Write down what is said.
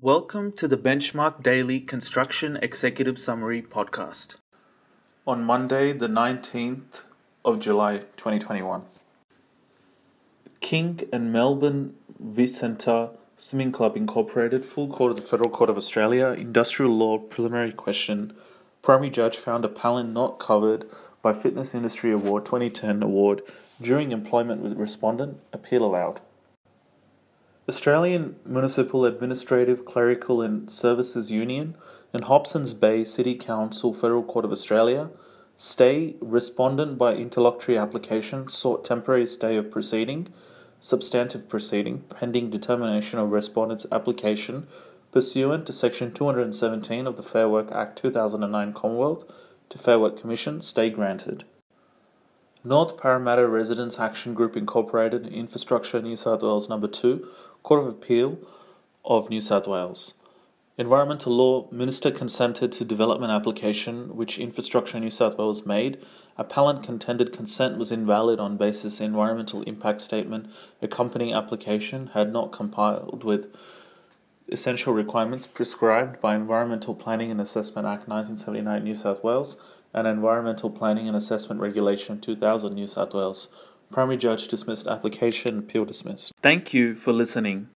Welcome to the Benchmark Daily Construction Executive Summary podcast. On Monday, the 19th of July 2021. King and Melbourne Vicenta Swimming Club Incorporated, Full Court of the Federal Court of Australia, Industrial Law Preliminary Question. Primary Judge found appellant not covered by Fitness Industry Award 2010 award during employment with respondent. Appeal allowed. Australian Municipal Administrative, Clerical and Services Union and Hobsons Bay City Council Federal Court of Australia stay respondent by interlocutory application sought temporary stay of proceeding, substantive proceeding, pending determination of respondent's application pursuant to Section 217 of the Fair Work Act 2009 Commonwealth to Fair Work Commission, stay granted. North Parramatta Residents Action Group Incorporated, Infrastructure New South Wales No. 2, Court of Appeal of New South Wales. Environmental Law Minister consented to development application which Infrastructure New South Wales made. Appellant contended consent was invalid on basis environmental impact statement accompanying application had not complied with essential requirements prescribed by Environmental Planning and Assessment Act 1979 New South Wales and Environmental Planning and Assessment Regulation 2000 New South Wales. Primary Judge dismissed application, appeal dismissed. Thank you for listening.